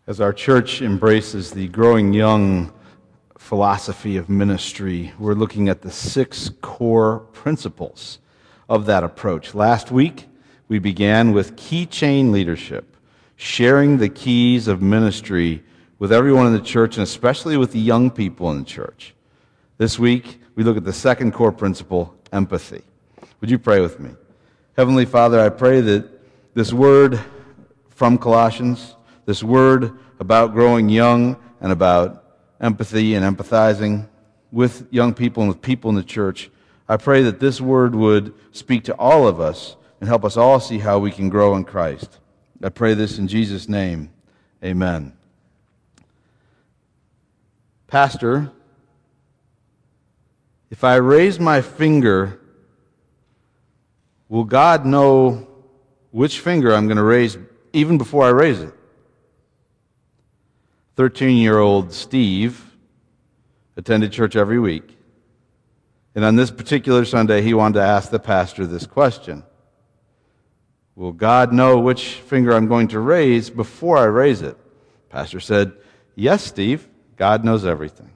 As our church embraces the growing young philosophy of ministry, we're looking at the 6 core principles of that approach. Last week, we began with key chain leadership, sharing the keys of ministry with everyone in the church and especially with the young people in the church. This week, we look at the 2nd core principle, empathy. Would you pray with me? Heavenly Father, I pray that this word from Colossians, this word about growing young and about empathy and empathizing with young people and with people in the church, I pray that this word would speak to all of us and help us all see how we can grow in Christ. I pray this in Jesus' name. Amen. Pastor, if I raise my finger, will God know which finger I'm going to raise even before I raise it? 13-year-old Steve attended church every week. And on this particular Sunday, he wanted to ask the pastor this question. Will God know which finger I'm going to raise before I raise it? Pastor said, yes, Steve, God knows everything.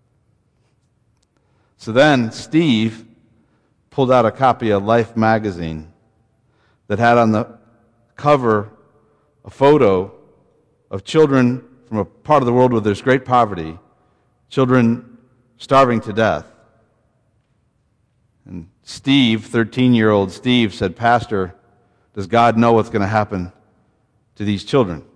So then Steve pulled out a copy of Life magazine that had on the cover a photo of children from a part of the world where there's great poverty, children starving to death. And Steve, 13-year-old Steve, said, Pastor, does God know what's going to happen to these children?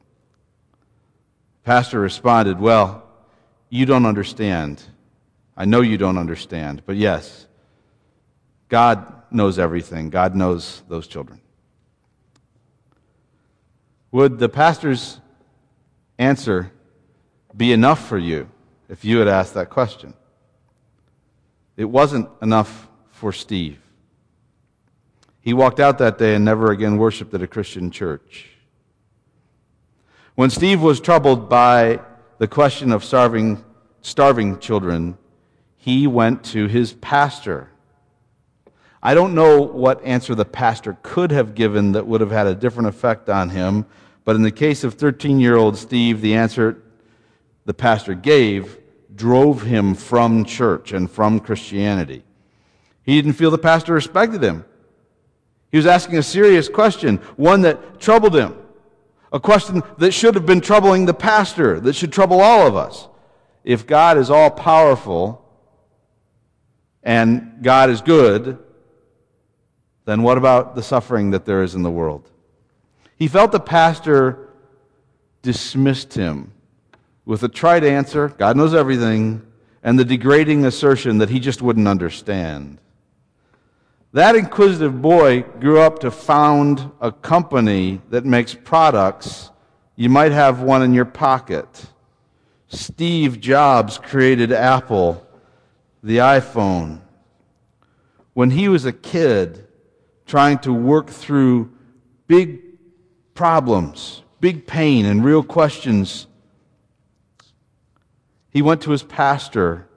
Pastor responded, well, you don't understand. I know you don't understand, but yes, God knows everything. God knows those children. Would the pastor's answer be enough for you if you had asked that question? It wasn't enough for Steve. He walked out that day and never again worshiped at a Christian church. When Steve was troubled by the question of starving children, he went to his pastor. I don't know what answer the pastor could have given that would have had a different effect on him, but in the case of 13-year-old Steve, the answer the pastor gave drove him from church and from Christianity. He didn't feel the pastor respected him. He was asking a serious question, one that troubled him, a question that should have been troubling the pastor, that should trouble all of us. If God is all-powerful and God is good, then what about the suffering that there is in the world? He felt the pastor dismissed him with a trite answer, God knows everything, and the degrading assertion that he just wouldn't understand. That inquisitive boy grew up to found a company that makes products. You might have one in your pocket. Steve Jobs created Apple, the iPhone. When he was a kid trying to work through big problems, big pain, and real questions, he went to his pastor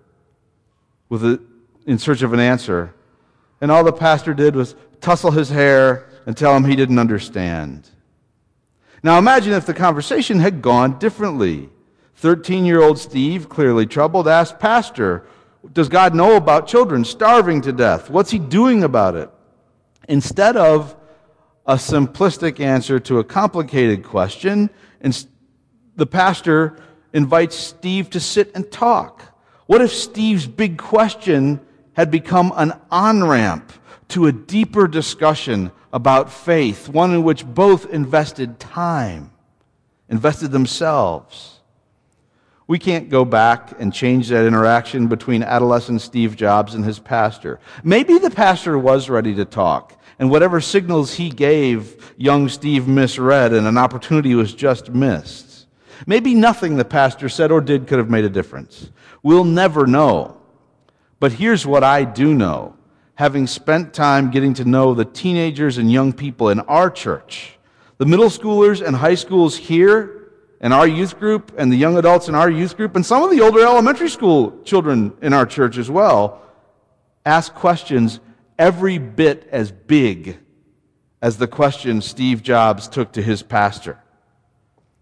in search of an answer. And all the pastor did was tussle his hair and tell him he didn't understand. Now imagine if the conversation had gone differently. 13-year-old Steve, clearly troubled, asked, Pastor, does God know about children starving to death? What's he doing about it? Instead of a simplistic answer to a complicated question, the pastor invites Steve to sit and talk. What if Steve's big question had become an on-ramp to a deeper discussion about faith, one in which both invested time, invested themselves? We can't go back and change that interaction between adolescent Steve Jobs and his pastor. Maybe the pastor was ready to talk, and whatever signals he gave, young Steve misread, and an opportunity was just missed. Maybe nothing the pastor said or did could have made a difference. We'll never know. But here's what I do know, having spent time getting to know the teenagers and young people in our church, the middle schoolers and high schools here, and our youth group, and the young adults in our youth group, and some of the older elementary school children in our church as well, ask questions every bit as big as the question Steve Jobs took to his pastor.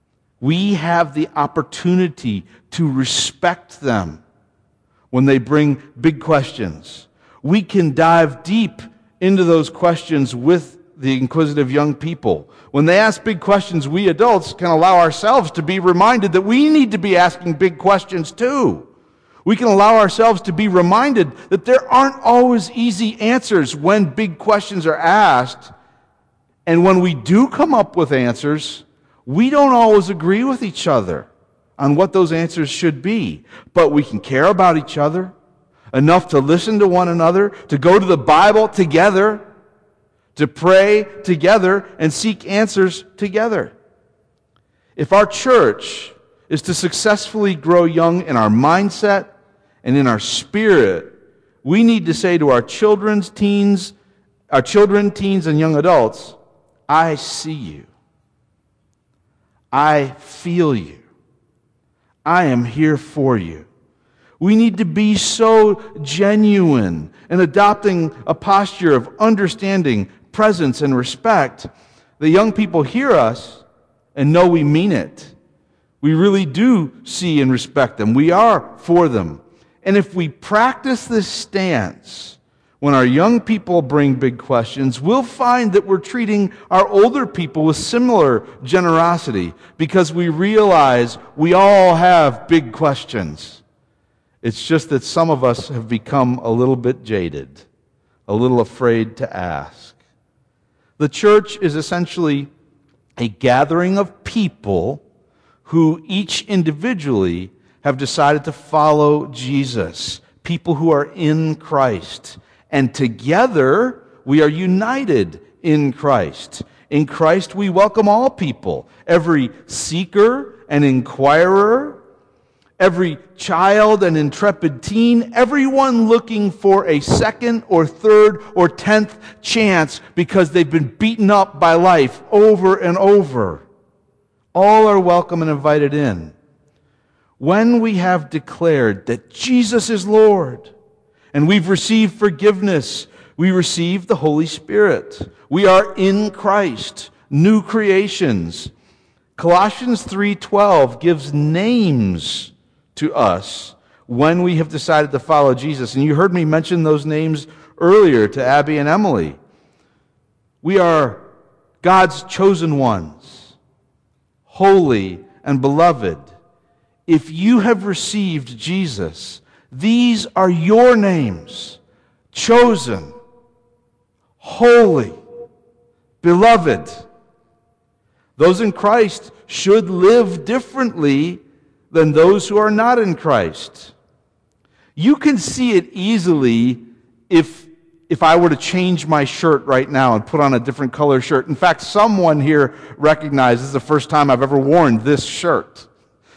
we have the opportunity to respect them when they bring big questions. We can dive deep into those questions with the inquisitive young people. When they ask big questions, we adults can allow ourselves to be reminded that we need to be asking big questions too. We can allow ourselves to be reminded that there aren't always easy answers when big questions are asked. And when we do come up with answers, we don't always agree with each other on what those answers should be. But we can care about each other enough to listen to one another, to go to the Bible together, to pray together, and seek answers together. If our church is to successfully grow young in our mindset and in our spirit, we need to say to our children, teens, and young adults, I see you. I feel you. I am here for you. We need to be so genuine in adopting a posture of understanding, presence, and respect that young people hear us and know we mean it. We really do see and respect them. We are for them. And if we practice this stance when our young people bring big questions, we'll find that we're treating our older people with similar generosity because we realize we all have big questions. It's just that some of us have become a little bit jaded, a little afraid to ask. The church is essentially a gathering of people who each individually have decided to follow Jesus, people who are in Christ. And together, we are united in Christ. In Christ, we welcome all people, every seeker and inquirer, every child and intrepid teen, everyone looking for a second or third or 10th chance because they've been beaten up by life over and over. All are welcome and invited in. When we have declared that Jesus is Lord and we've received forgiveness, we receive the Holy Spirit. We are in Christ, new creations. Colossians 3:12 gives names to us when we have decided to follow Jesus. And you heard me mention those names earlier to Abby and Emily. We are God's chosen ones, holy and beloved. If you have received Jesus, these are your names: chosen, holy, beloved. Those in Christ should live differently than those who are not in Christ. You can see it easily if I were to change my shirt right now and put on a different color shirt. In fact, someone here recognizes this is the first time I've ever worn this shirt.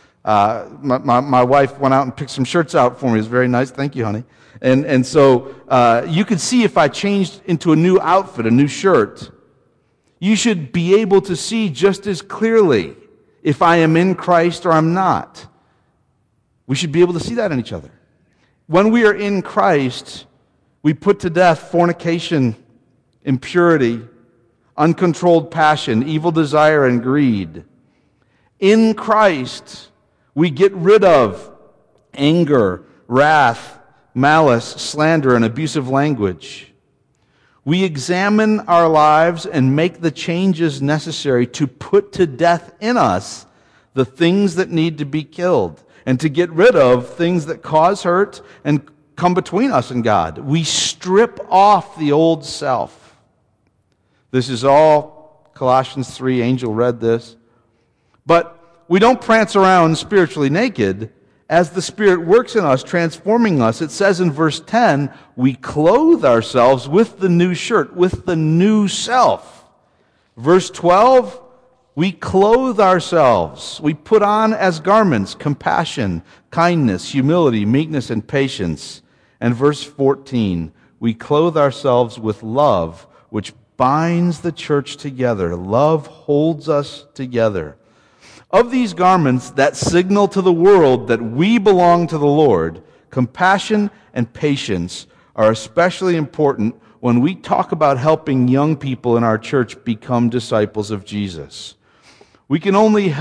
My wife went out and picked some shirts out for me. It was very nice. Thank you, honey. And so you could see if I changed into a new outfit, a new shirt, you should be able to see just as clearly if I am in Christ or I'm not. We should be able to see that in each other. When we are in Christ, we put to death fornication, impurity, uncontrolled passion, evil desire, and greed. In Christ, we get rid of anger, wrath, malice, slander, and abusive language. We examine our lives and make the changes necessary to put to death in us the things that need to be killed and to get rid of things that cause hurt and come between us and God. We strip off the old self. This is all Colossians 3. Angel read this. But we don't prance around spiritually naked. As the Spirit works in us, transforming us, it says in verse 10, we clothe ourselves with the new shirt, with the new self. Verse 12, we clothe ourselves. We put on as garments compassion, kindness, humility, meekness, and patience. And verse 14, we clothe ourselves with love, which binds the church together. Love holds us together. Of these garments that signal to the world that we belong to the Lord, compassion and patience are especially important when we talk about helping young people in our church become disciples of Jesus. We can only help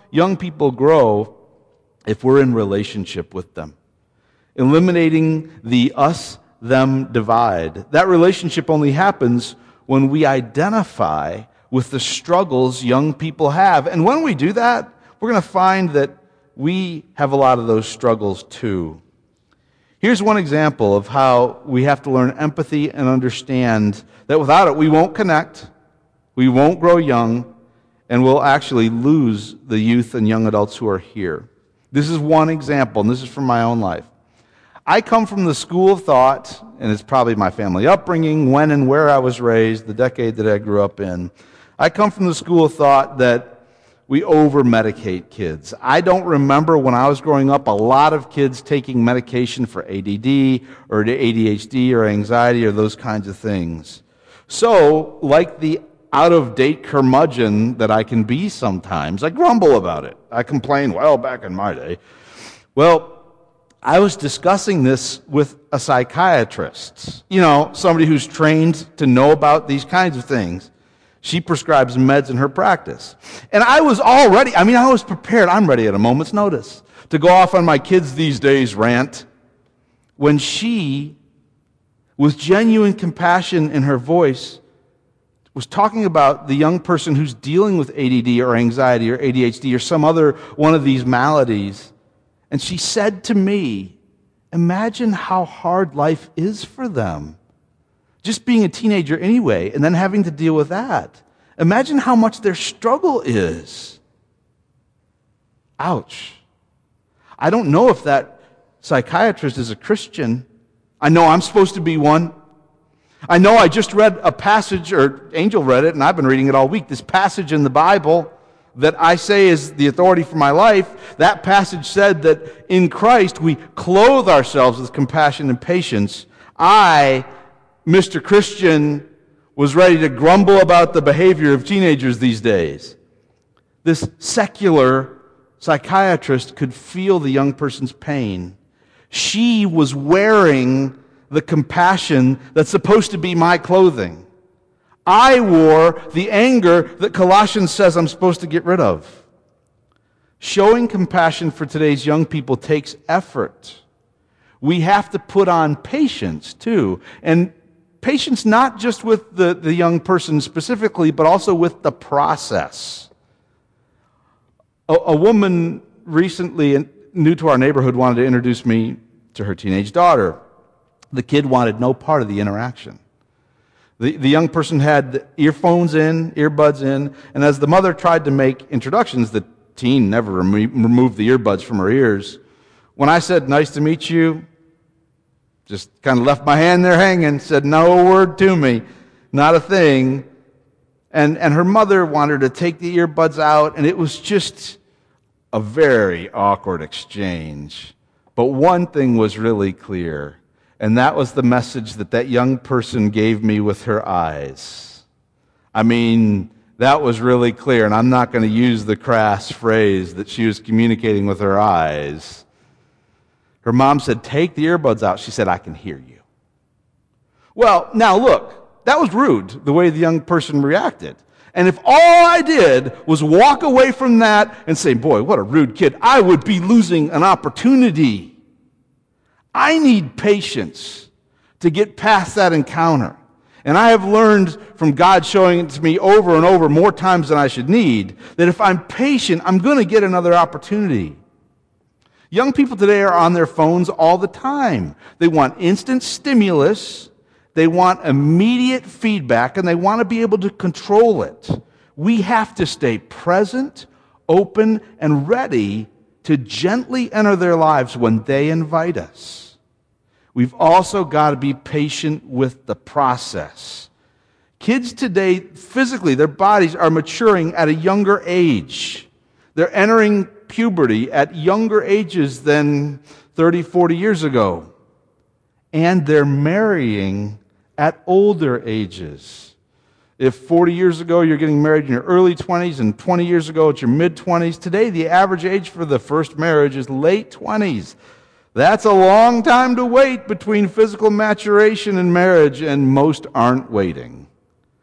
young people grow if we're in relationship with them, eliminating the us-them divide. That relationship only happens when we identify with the struggles young people have. And when we do that, we're going to find that we have a lot of those struggles too. Here's one example of how we have to learn empathy and understand that without it, we won't connect, we won't grow young, and we'll actually lose the youth and young adults who are here. This is one example, and this is from my own life. I come from the school of thought, and it's probably my family upbringing, when and where I was raised, the decade that I grew up in. I come from the school of thought that we over-medicate kids. I don't remember when I was growing up a lot of kids taking medication for ADD or ADHD or anxiety or those kinds of things. So, like the out-of-date curmudgeon that I can be sometimes, I grumble about it. I complain, well, back in my day. Well, I was discussing this with a psychiatrist, somebody who's trained to know about these kinds of things. She prescribes meds in her practice. And I was prepared. I'm ready at a moment's notice to go off on my kids these days rant when she, with genuine compassion in her voice, was talking about the young person who's dealing with ADD or anxiety or ADHD or some other one of these maladies. And she said to me, imagine how hard life is for them. Just being a teenager anyway, and then having to deal with that. Imagine how much their struggle is. Ouch. I don't know if that psychiatrist is a Christian. I know I'm supposed to be one. I know I just read a passage, or Angel read it, and I've been reading it all week, this passage in the Bible that I say is the authority for my life. That passage said that in Christ we clothe ourselves with compassion and patience. Mr. Christian, was ready to grumble about the behavior of teenagers these days. This secular psychiatrist could feel the young person's pain. She was wearing the compassion that's supposed to be my clothing. I wore the anger that Colossians says I'm supposed to get rid of. Showing compassion for today's young people takes effort. We have to put on patience too. And patience not just with the young person specifically, but also with the process. A woman recently, new to our neighborhood, wanted to introduce me to her teenage daughter. The kid wanted no part of the interaction. The young person had earphones in, earbuds in, and as the mother tried to make introductions, the teen never removed the earbuds from her ears. When I said, "Nice to meet you," just kind of left my hand there hanging, said no word to me, not a thing. And her mother wanted her to take the earbuds out, and it was just a very awkward exchange. But one thing was really clear, and that was the message that young person gave me with her eyes. That was really clear, and I'm not going to use the crass phrase that she was communicating with her eyes. Her mom said, "Take the earbuds out." She said, "I can hear you." Well, now look, that was rude, the way the young person reacted. And if all I did was walk away from that and say, "Boy, what a rude kid," I would be losing an opportunity. I need patience to get past that encounter. And I have learned from God showing it to me over and over, more times than I should need, that if I'm patient, I'm going to get another opportunity. Young people today are on their phones all the time. They want instant stimulus, they want immediate feedback, and they want to be able to control it. We have to stay present, open, and ready to gently enter their lives when they invite us. We've also got to be patient with the process. Kids today, physically, their bodies are maturing at a younger age. They're entering puberty at younger ages than 30, 40 years ago. And they're marrying at older ages. If 40 years ago you're getting married in your early 20s and 20 years ago it's your mid-20s, today the average age for the first marriage is late 20s. That's a long time to wait between physical maturation and marriage, and most aren't waiting.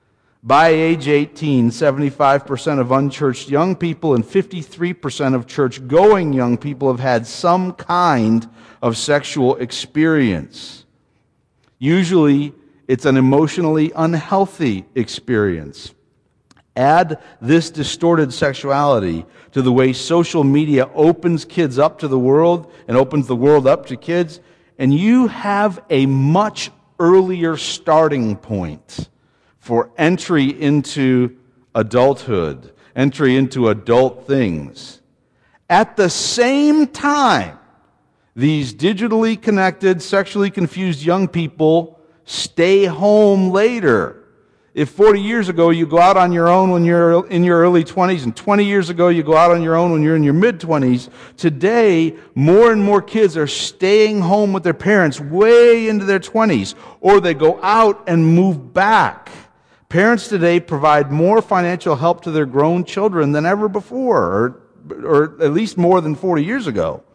By age 18, 75% of unchurched young people and 53% of church-going young people have had some kind of sexual experience. Usually, it's an emotionally unhealthy experience. Add this distorted sexuality to the way social media opens kids up to the world and opens the world up to kids, and you have a much earlier starting point for entry into adulthood, entry into adult things. At the same time, these digitally connected, sexually confused young people stay home later. If 40 years ago you go out on your own when you're in your early 20s, and 20 years ago you go out on your own when you're in your mid-20s, today more and more kids are staying home with their parents way into their 20s, or they go out and move back. Parents today provide more financial help to their grown children than ever before, or at least more than 40 years ago.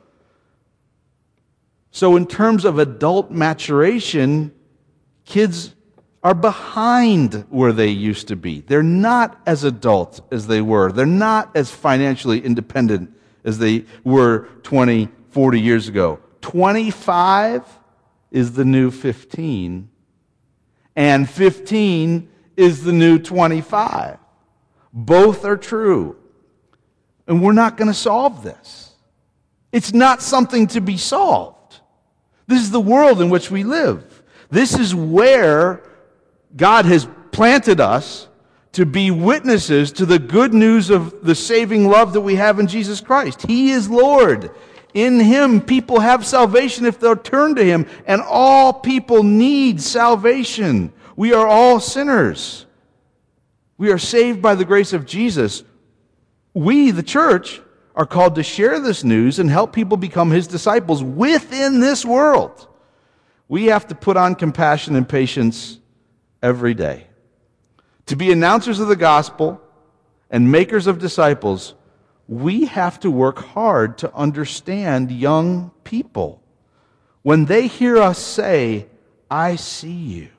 So in terms of adult maturation, kids are behind where they used to be. They're not as adult as they were. They're not as financially independent as they were 20, 40 years ago. 25 is the new 15, and 15 is the new 25. Both are true. And we're not going to solve this. It's not something to be solved. This is the world in which we live. This is where God has planted us to be witnesses to the good news of the saving love that we have in Jesus Christ. He is Lord. In Him, people have salvation if they'll turn to Him, and all people need salvation. We are all sinners. We are saved by the grace of Jesus. We, the church, are called to share this news and help people become His disciples within this world. We have to put on compassion and patience every day. To be announcers of the gospel and makers of disciples, we have to work hard to understand young people. When they hear us say, "I see you,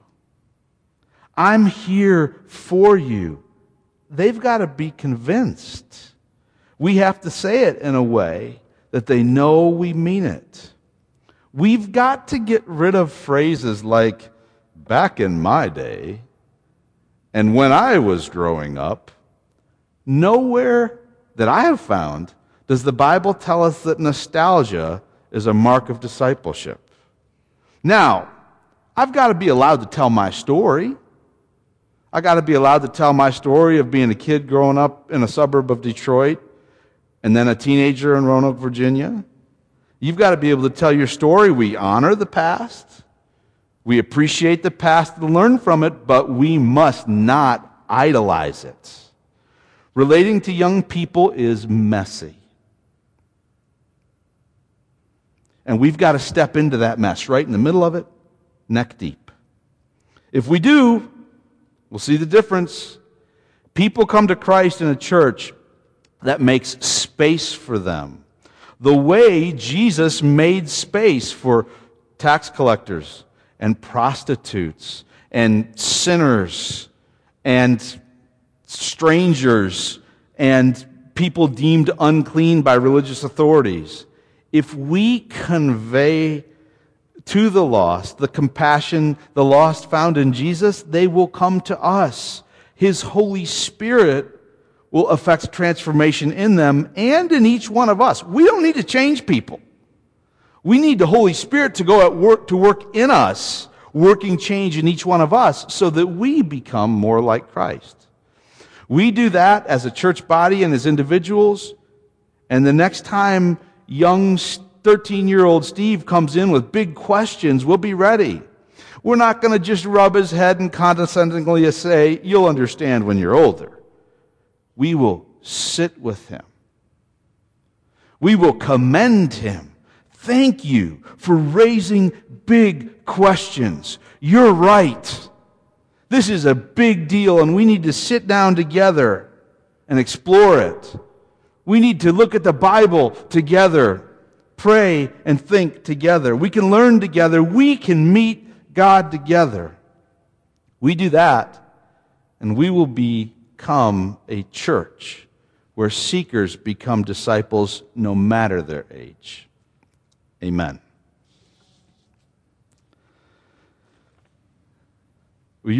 I'm here for you," they've got to be convinced. We have to say it in a way that they know we mean it. We've got to get rid of phrases like, "back in my day," and "when I was growing up." Nowhere that I have found does the Bible tell us that nostalgia is a mark of discipleship. Now, I've got to be allowed to tell my story. I got to be allowed to tell my story of being a kid growing up in a suburb of Detroit and then a teenager in Roanoke, Virginia. You've got to be able to tell your story. We honor the past. We appreciate the past and learn from it, but we must not idolize it. Relating to young people is messy. And we've got to step into that mess right in the middle of it, neck deep. If we do, we'll see the difference. People come to Christ in a church that makes space for them. The way Jesus made space for tax collectors and prostitutes and sinners and strangers and people deemed unclean by religious authorities. If we convey to the lost the compassion the lost found in Jesus, they will come to us. His Holy Spirit will affect transformation in them and in each one of us. We don't need to change people. We need the Holy Spirit to go to work in us, working change in each one of us so that we become more like Christ. We do that as a church body and as individuals, and the next time young 13-year-old Steve comes in with big questions, we'll be ready. We're not going to just rub his head and condescendingly say, "You'll understand when you're older." We will sit with him. We will commend him. "Thank you for raising big questions. You're right. This is a big deal, and we need to sit down together and explore it. We need to look at the Bible together, pray and think together. We can learn together. We can meet God together." We do that, and we will become a church where seekers become disciples no matter their age. Amen.